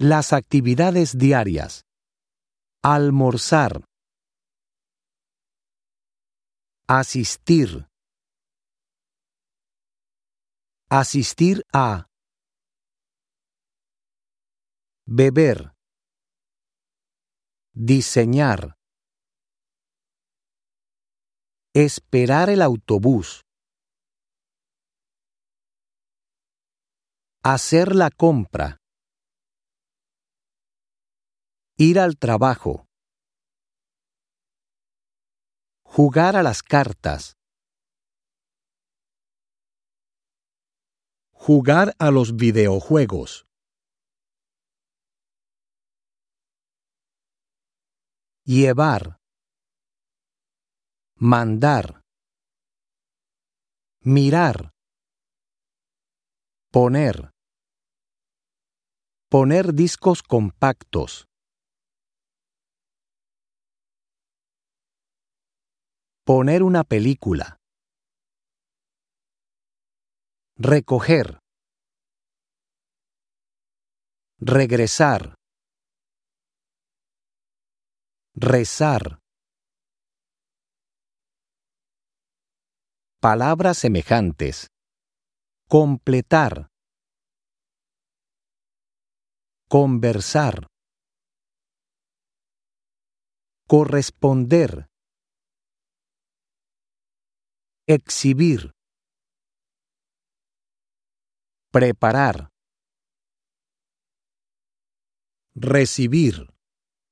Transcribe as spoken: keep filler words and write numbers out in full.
Las actividades diarias. Almorzar. Asistir. Asistir a. Beber. Diseñar. Esperar el autobús. Hacer la compra. Ir al trabajo. Jugar a las cartas. Jugar a los videojuegos. Llevar. Mandar. Mirar. Poner. Poner discos compactos. Poner una película. Recoger. Regresar. Rezar. Palabras semejantes. Completar. Conversar. Corresponder. Exhibir. Preparar. Recibir.